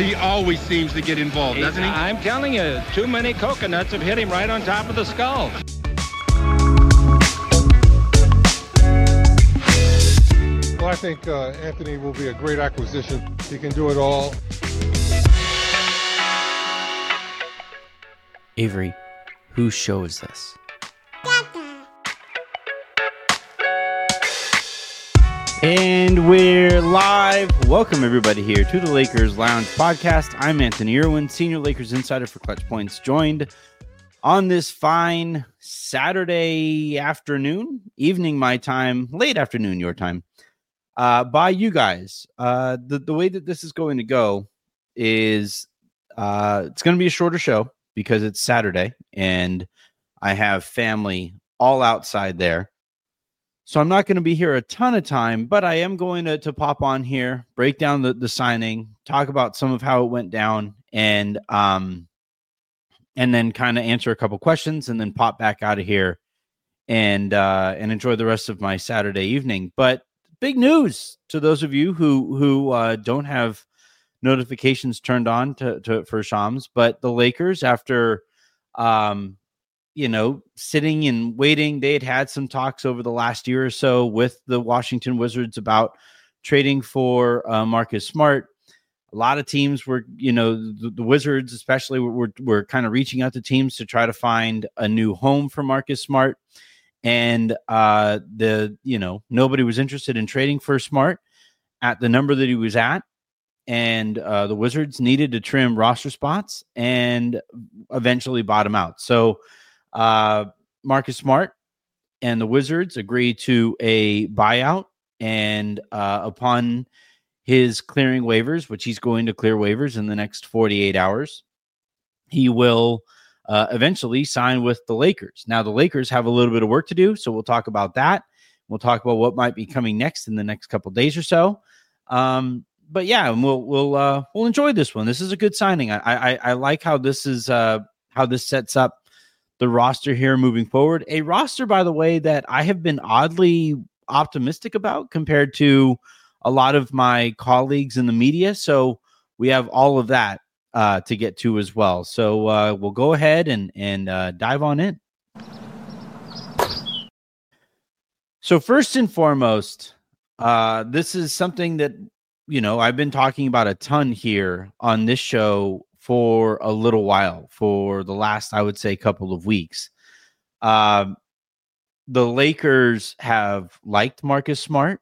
He always seems to get involved, doesn't he? I'm telling you, too many coconuts have hit him right on top of the skull. Well, I think Anthony will be a great acquisition. He can do it all. Avery, whose show is this? And we're live. Welcome, everybody, here to the Lakers Lounge podcast. I'm Anthony Irwin, Senior Lakers Insider for Clutch Points, joined on this fine Saturday evening my time, late afternoon your time, by you guys. The way that this is going to go is it's going to be a shorter show because it's Saturday, and I have family all outside there. So I'm not going to be here a ton of time, but I am going to pop on here, break down the signing, talk about some of how it went down, and then kind of answer a couple questions, and then pop back out of here and enjoy the rest of my Saturday evening. But big news to those of you who don't have notifications turned on for Shams, but the Lakers, after sitting and waiting, they had some talks over the last year or so with the Washington Wizards about trading for Marcus Smart. A lot of teams were, the Wizards especially were kind of reaching out to teams to try to find a new home for Marcus Smart. And nobody was interested in trading for Smart at the number that he was at. And the Wizards needed to trim roster spots and eventually bottom out. So Marcus Smart and the Wizards agreed to a buyout, and upon his clearing waivers, which he's going to clear waivers in the next 48 hours, he will eventually sign with the Lakers. Now, the Lakers have a little bit of work to do, so we'll talk about that. We'll talk about what might be coming next in the next couple of days or so. But yeah, we'll enjoy this one. This is a good signing. I like how this is how this sets up the roster here moving forward. A roster, by the way, that I have been oddly optimistic about compared to a lot of my colleagues in the media. So we have all of that to get to as well. So we'll go ahead and dive on in. So first and foremost, this is something that, I've been talking about a ton here on this show for a little while, for the last, I would say, couple of weeks. The Lakers have liked Marcus Smart.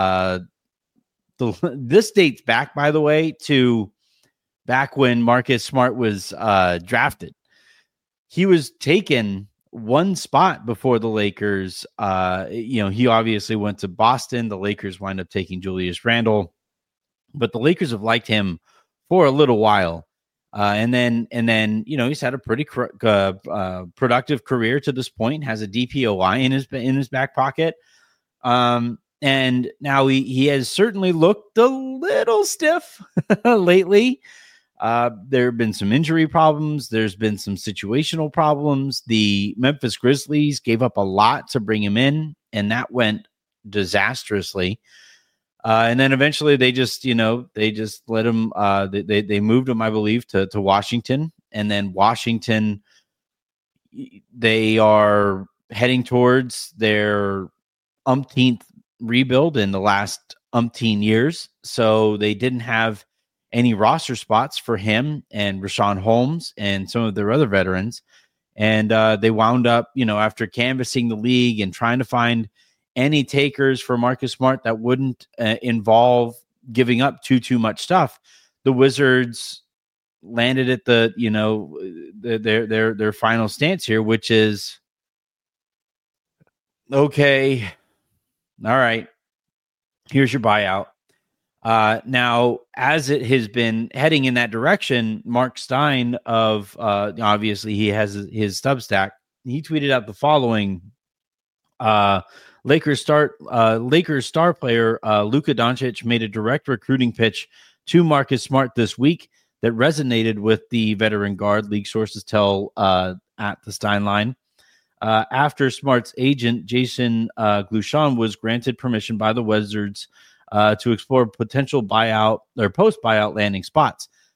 This dates back, by the way, to back when Marcus Smart was drafted. He was taken one spot before the Lakers. He obviously went to Boston. The Lakers wind up taking Julius Randle, but the Lakers have liked him for a little while. And then, he's had a pretty productive career to this point, has a DPOY in his back pocket. And now he has certainly looked a little stiff lately. There have been some injury problems. There's been some situational problems. The Memphis Grizzlies gave up a lot to bring him in, and that went disastrously. And then eventually they just let him, they moved him, I believe, to Washington. And then Washington, they are heading towards their umpteenth rebuild in the last umpteen years. So they didn't have any roster spots for him and Richaun Holmes and some of their other veterans. And they wound up, after canvassing the league and trying to find any takers for Marcus Smart that wouldn't involve giving up too much stuff, the Wizards landed at their final stance here, which is, okay, all right, here's your buyout. Now, as it has been heading in that direction, Mark Stein of obviously he has his Substack. He tweeted out the following. Lakers star player Luka Doncic made a direct recruiting pitch to Marcus Smart this week that resonated with the veteran guard, league sources tell at the Stein line. After Smart's agent, Jason Glushon, was granted permission by the Wizards to explore potential buyout or post-buyout landing spots.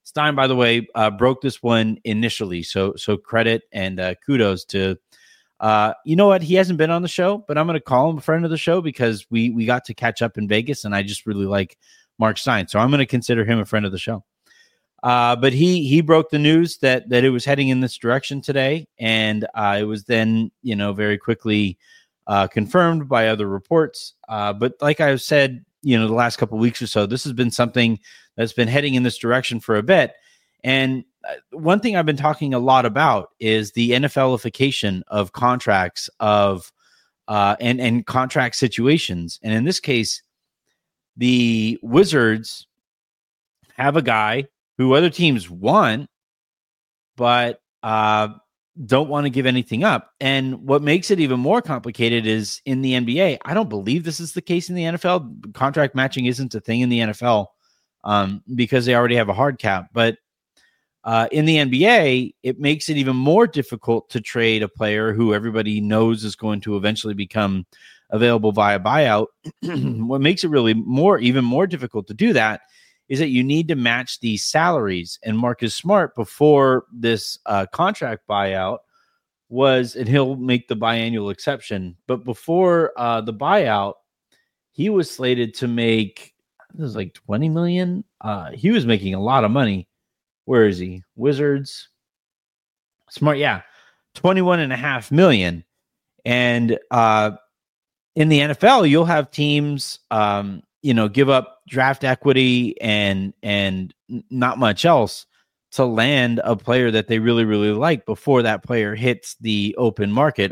Stein, by the way, broke this one initially. So credit and kudos to, you know what? He hasn't been on the show, but I'm going to call him a friend of the show because we got to catch up in Vegas, and I just really like Mark Stein. So I'm going to consider him a friend of the show. But he broke the news that it was heading in this direction today, and it was then, very quickly confirmed by other reports. But like I've said, the last couple of weeks or so, this has been something that's been heading in this direction for a bit. And one thing I've been talking a lot about is the NFLification of contracts and contract situations. And in this case, the Wizards have a guy who other teams want, but don't want to give anything up. And what makes it even more complicated is in the NBA, I don't believe this is the case in the NFL. Contract matching isn't a thing in the NFL because they already have a hard cap. But in the NBA, it makes it even more difficult to trade a player who everybody knows is going to eventually become available via buyout. What makes it really even more difficult to do that is that you need to match these salaries. And Marcus Smart, before this contract buyout, and he'll make the biannual exception, but before the buyout, he was slated to make, it was like $20 million. He was making a lot of money. Where is he? Wizards. Smart, yeah. $21.5 million. And in the NFL, you'll have teams give up draft equity and not much else to land a player that they really, really like before that player hits the open market,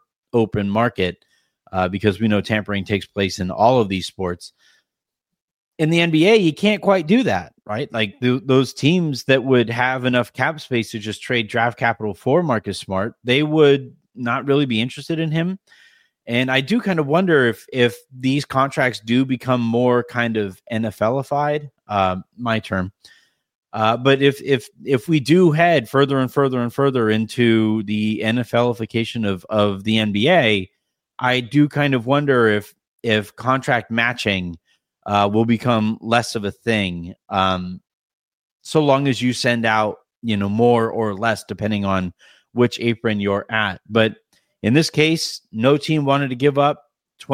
because we know tampering takes place in all of these sports. In the NBA, you can't quite do that, right? Like those teams that would have enough cap space to just trade draft capital for Marcus Smart, they would not really be interested in him. And I do kind of wonder if these contracts do become more kind of NFLified, my term. But if we do head further and further and further into the NFLification of the NBA, I do kind of wonder if contract matching will become less of a thing, so long as you send out more or less depending on which apron you're at. But in this case, no team wanted to give up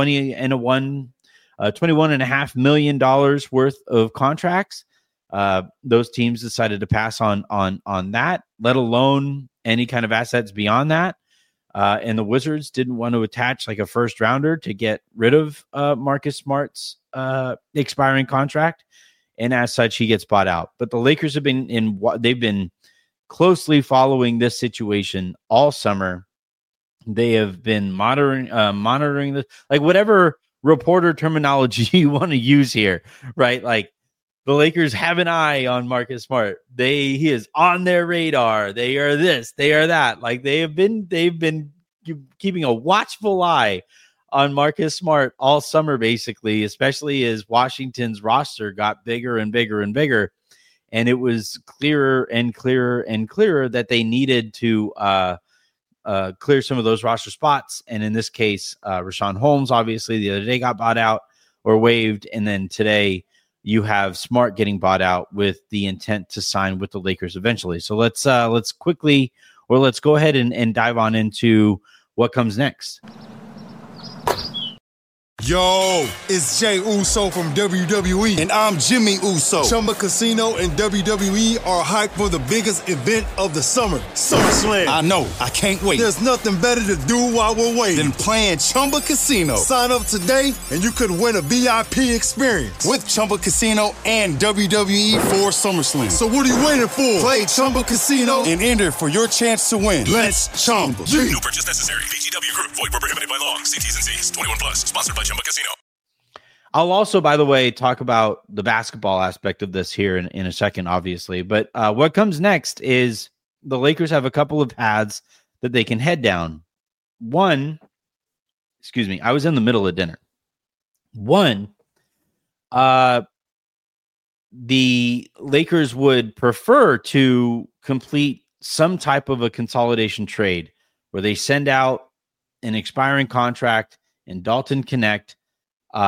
$21.5 million worth of contracts. Those teams decided to pass on that, let alone any kind of assets beyond that. And the Wizards didn't want to attach like a first rounder to get rid of Marcus Smart's expiring contract. And as such, he gets bought out. But the Lakers have they've been closely following this situation all summer. They have been monitoring this, like whatever reporter terminology you want to use here, right? Like the Lakers have an eye on Marcus Smart. He is on their radar. They are this, they are that. Like they've been keeping a watchful eye on Marcus Smart all summer, basically, especially as Washington's roster got bigger and bigger and bigger. And it was clearer and clearer and clearer that they needed to clear some of those roster spots. And in this case, Rashawn Holmes, obviously, the other day got bought out or waived. And then today you have Smart getting bought out with the intent to sign with the Lakers eventually. So let's go ahead and dive on into what comes next. Yo, it's Jay Uso from WWE. And I'm Jimmy Uso. Chumba Casino and WWE are hyped for the biggest event of the summer, SummerSlam. I know. I can't wait. There's nothing better to do while we're waiting than playing Chumba Casino. Sign up today and you could win a VIP experience with Chumba Casino and WWE for SummerSlam. So what are you waiting for? Play Chumba Casino and enter for your chance to win. Let's Chumba. No purchase necessary. VGW Group. Void where prohibited by law. See T's and C's. 21 plus. Sponsored by Chumba Casino. I'll also, by the way, talk about the basketball aspect of this here in a second, obviously. But what comes next is the Lakers have a couple of paths that they can head down. I was in the middle of dinner. One, the Lakers would prefer to complete some type of a consolidation trade where they send out an expiring contract in Dalton Connect,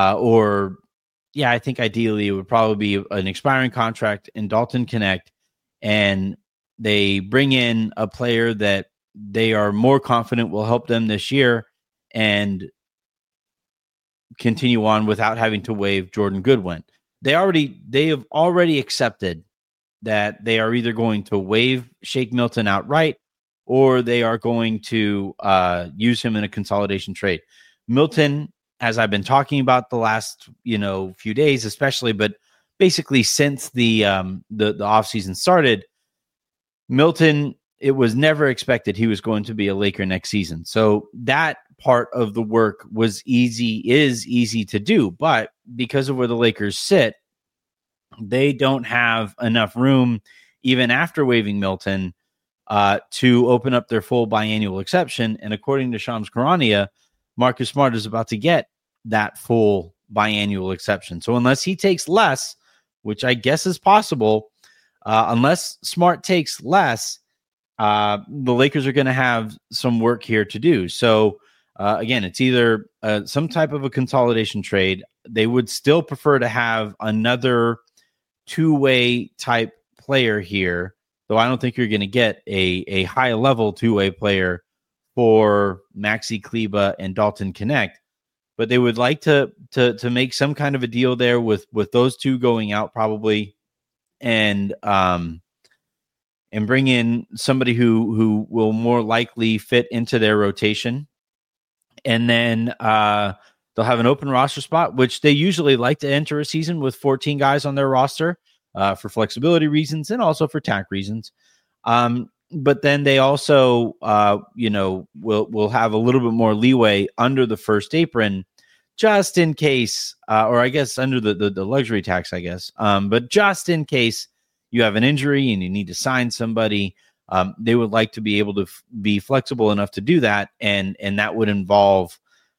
I think ideally it would probably be an expiring contract in Dalton Connect and they bring in a player that they are more confident will help them this year and continue on without having to waive Jordan Goodwin. They have already accepted that they are either going to waive Shake Milton outright or they are going to use him in a consolidation trade. Milton, as I've been talking about the last few days, especially, but basically since the offseason started, Milton, it was never expected he was going to be a Laker next season. So that part of the work is easy to do. But because of where the Lakers sit, they don't have enough room, even after waiving Milton, to open up their full biannual exception. And according to Shams Charania, Marcus Smart is about to get that full biannual exception. So unless he takes less, which I guess is possible, unless Smart takes less, the Lakers are going to have some work here to do. So again, it's either some type of a consolidation trade. They would still prefer to have another two-way type player here, though I don't think you're going to get a high-level two-way player for Maxi Kleber and Dalton Knecht. But they would like to make some kind of a deal there with those two going out probably, and bring in somebody who will more likely fit into their rotation. And then they'll have an open roster spot, which they usually like to enter a season with 14 guys on their roster for flexibility reasons and also for tax reasons. But then they also, will have a little bit more leeway under the first apron, just in case, or I guess under the luxury tax, I guess. But just in case you have an injury and you need to sign somebody, they would like to be able to be flexible enough to do that, and that would involve,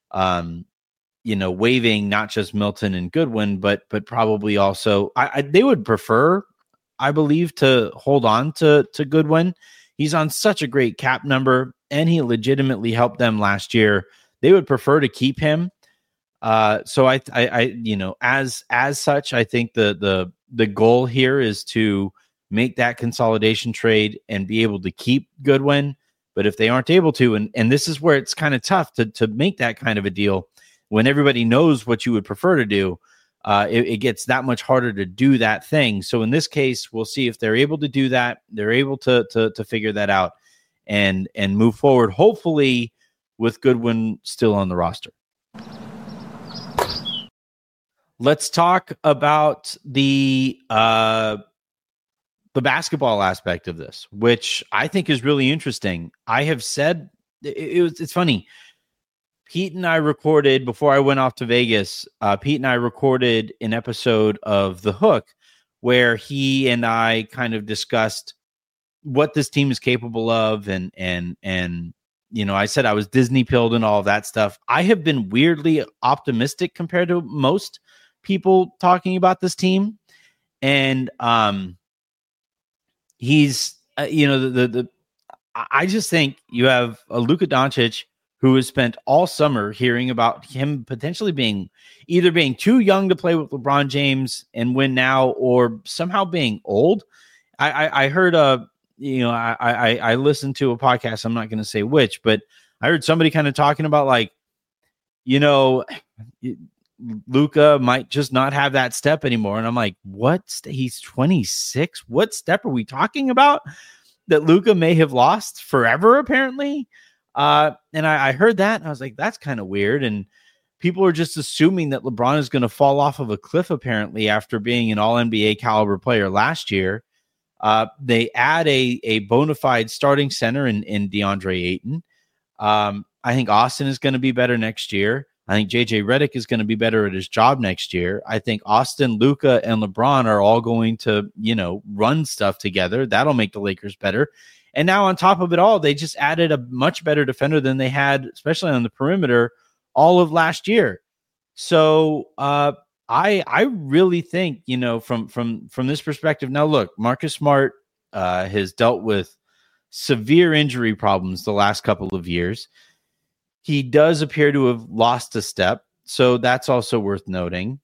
waiving not just Milton and Goodwin, but probably also they would prefer, I believe, to hold on to Goodwin. He's on such a great cap number, and he legitimately helped them last year. They would prefer to keep him. So I as such, I think the goal here is to make that consolidation trade and be able to keep Goodwin. But if they aren't able to, and this is where it's kind of tough to make that kind of a deal when everybody knows what you would prefer to do, it gets that much harder to do that thing. So in this case, we'll see if they're able to do that. They're able to figure that out and move forward, hopefully with Goodwin still on the roster. Let's talk about the basketball aspect of this, which I think is really interesting. I have said it's funny. Pete and I recorded before I went off to Vegas. Pete and I recorded an episode of The Hook where he and I kind of discussed what this team is capable of, and I said I was Disney pilled and all of that stuff. I have been weirdly optimistic compared to most people talking about this team, and he's I just think you have a Luka Doncic who has spent all summer hearing about him potentially being too young to play with LeBron James and win now, or somehow being old. I heard I listened to a podcast, I'm not going to say which, but I heard somebody kind of talking about Luka might just not have that step anymore. And I'm like, what? He's 26. What step are we talking about that Luka may have lost forever, apparently? And I heard that and I was like, that's kind of weird. And people are just assuming that LeBron is going to fall off of a cliff, apparently, after being an all NBA caliber player last year. They add a bona fide starting center in DeAndre Ayton. I think Austin is going to be better next year. I think JJ Redick is going to be better at his job next year. I think Austin, Luka, and LeBron are all going to, run stuff together. That'll make the Lakers better. And now on top of it all, they just added a much better defender than they had, especially on the perimeter, all of last year. So I really think, from this perspective. Now, look, Marcus Smart has dealt with severe injury problems the last couple of years. He does appear to have lost a step, so that's also worth noting.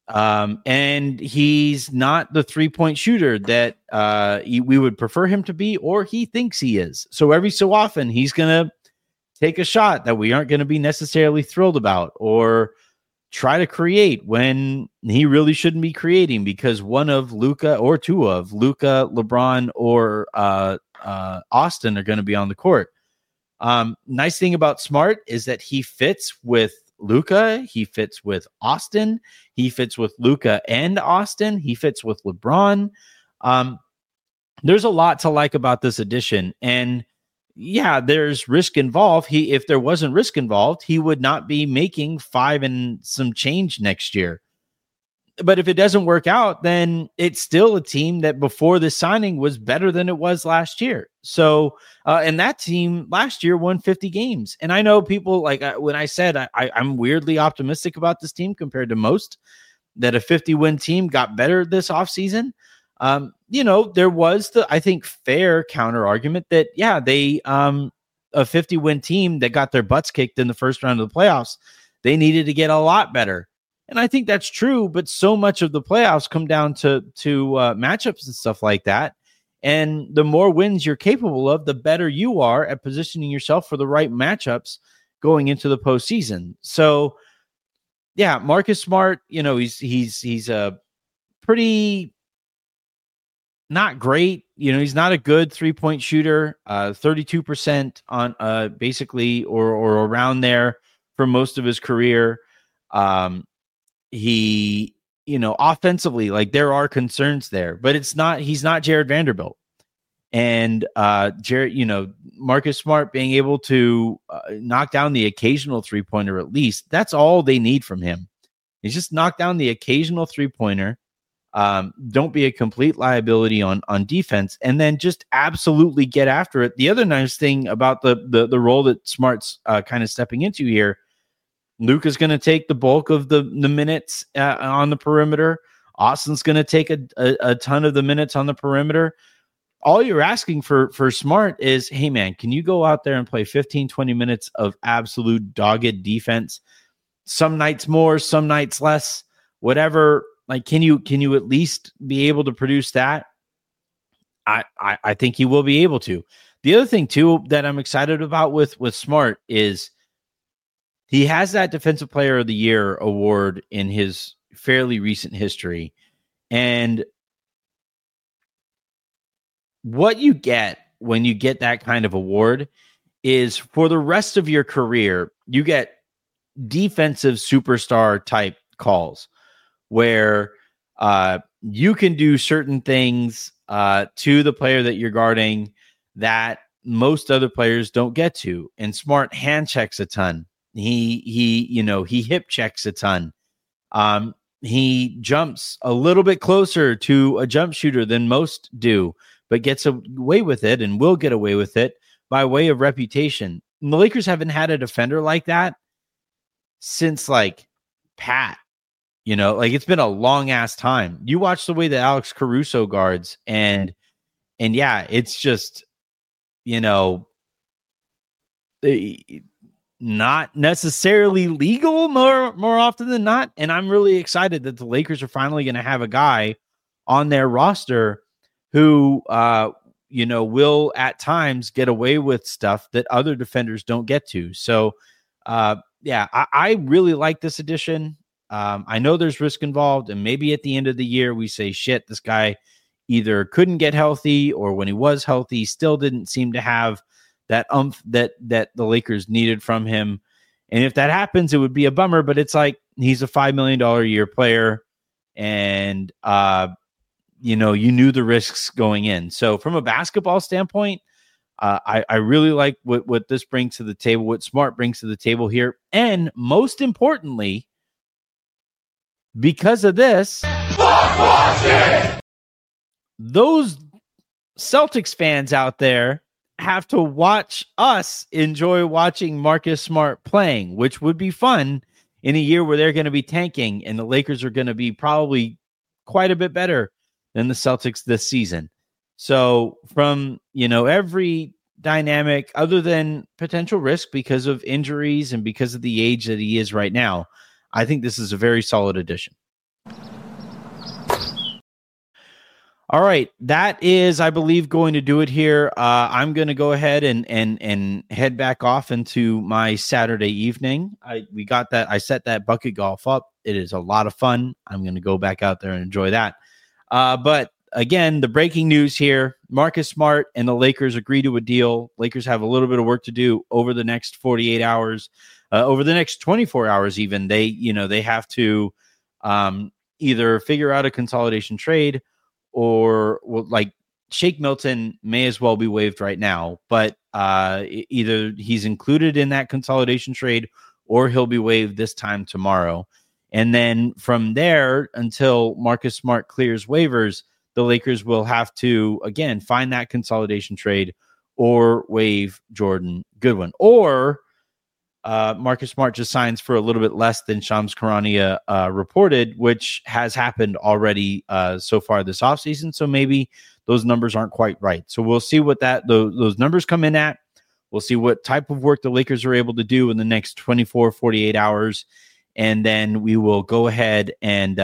And he's not the 3-point shooter that we would prefer him to be, or he thinks he is. So every so often he's going to take a shot that we aren't going to be necessarily thrilled about, or try to create when he really shouldn't be creating, because one of Luka or two of Luka, LeBron, or Austin are going to be on the court. Nice thing about Smart is that he fits with Luka, he fits with Austin, he fits with Luka and Austin, he fits with LeBron. There's a lot to like about this addition, and yeah, there's risk involved. If there wasn't risk involved, he would not be making 5 and some change next year. But if it doesn't work out, then it's still a team that before the signing was better than it was last year. So, and that team last year won 50 games. And I know people like when I said I'm weirdly optimistic about this team compared to most, that a 50-win team got better this offseason. There was I think, fair counter argument that, yeah, they, a 50-win team that got their butts kicked in the first round of the playoffs, they needed to get a lot better. And I think that's true, but so much of the playoffs come down to matchups and stuff like that. And the more wins you're capable of, the better you are at positioning yourself for the right matchups going into the postseason. So, yeah, Marcus Smart, he's a pretty not great. He's not a good 3-point shooter. 32% on basically or around there for most of his career. He, offensively, like, there are concerns there, but he's not Jared Vanderbilt. And Marcus Smart being able to knock down the occasional 3-pointer, at least, that's all they need from him. He's just knock down the occasional 3-pointer. Don't be a complete liability on defense, and then just absolutely get after it. The other nice thing about the role that Smart's kind of stepping into here, Luka's going to take the bulk of the minutes on the perimeter. Austin's going to take a ton of the minutes on the perimeter. All you're asking for Smart is, hey, man, can you go out there and play 15, 20 minutes of absolute dogged defense? Some nights more, some nights less, whatever. Like, can you at least be able to produce that? I think he will be able to. The other thing, too, that I'm excited about with Smart is he has that Defensive Player of the Year award in his fairly recent history. And what you get when you get that kind of award is, for the rest of your career, you get defensive superstar type calls where you can do certain things to the player that you're guarding that most other players don't get to. And Smart hand checks a ton. He hip checks a ton. He jumps a little bit closer to a jump shooter than most do, but gets away with it and will get away with it by way of reputation. And the Lakers haven't had a defender like that since like Pat. It's been a long ass time. You watch the way that Alex Caruso guards, and yeah, it's just, not necessarily legal more often than not. And I'm really excited that the Lakers are finally going to have a guy on their roster who, will at times get away with stuff that other defenders don't get to. So, I really like this addition. I know there's risk involved, and maybe at the end of the year we say, shit, this guy either couldn't get healthy, or when he was healthy, still didn't seem to have that oomph that the Lakers needed from him. And if that happens, it would be a bummer, but it's like, he's a $5 million a year player, and you knew the risks going in. So from a basketball standpoint, I really like what this brings to the table, what Smart brings to the table here. And most importantly, because of this, those Celtics fans out there have to watch us enjoy watching Marcus Smart playing, which would be fun in a year where they're going to be tanking and the Lakers are going to be probably quite a bit better than the Celtics this season. So from, every dynamic other than potential risk because of injuries and because of the age that he is right now, I think this is a very solid addition. All right, that is, I believe, going to do it here. I'm going to go ahead and head back off into my Saturday evening. I set that bucket golf up. It is a lot of fun. I'm going to go back out there and enjoy that. But again, the breaking news here: Marcus Smart and the Lakers agree to a deal. Lakers have a little bit of work to do over the next 48 hours, over the next 24 hours. Even they have to either figure out a consolidation trade. Or like Shake Milton may as well be waived right now, but either he's included in that consolidation trade or he'll be waived this time tomorrow. And then from there, until Marcus Smart clears waivers, the Lakers will have to, again, find that consolidation trade or waive Jordan Goodwin. Or Marcus Smart just signs for a little bit less than Shams Charania reported, which has happened already so far this offseason. So maybe those numbers aren't quite right. So we'll see what those numbers come in at. We'll see what type of work the Lakers are able to do in the next 24, 48 hours. And then we will go ahead and,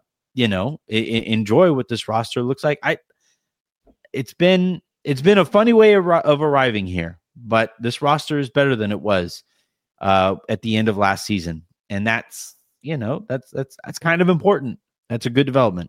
enjoy what this roster looks like. It's been a funny way of arriving here, but this roster is better than it was at the end of last season. And that's kind of important. That's a good development.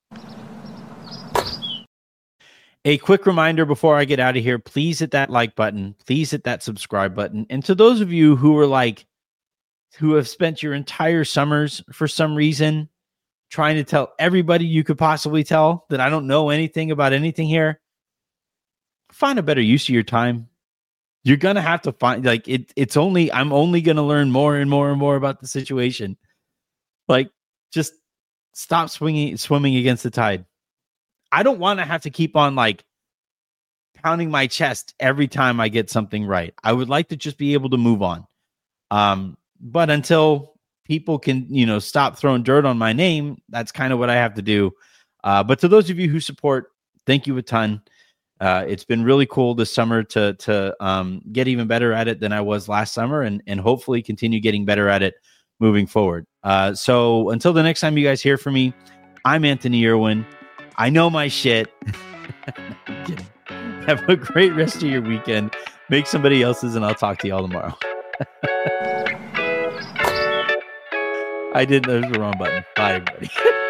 A quick reminder before I get out of here, please hit that like button. Please hit that subscribe button. And to those of you who have spent your entire summers for some reason trying to tell everybody you could possibly tell that I don't know anything about anything here, find a better use of your time. You're going to have to find, I'm only going to learn more and more and more about the situation. Like, just stop swimming against the tide. I don't want to have to keep on pounding my chest every time I get something right. I would like to just be able to move on. But until people can, stop throwing dirt on my name, that's kind of what I have to do. But to those of you who support, thank you a ton. It's been really cool this summer to get even better at it than I was last summer, and hopefully continue getting better at it moving forward. So until the next time you guys hear from me, I'm Anthony Irwin. I know my shit. Have a great rest of your weekend. Make somebody else's, and I'll talk to y'all tomorrow. I didn't. There's the wrong button. Bye, everybody.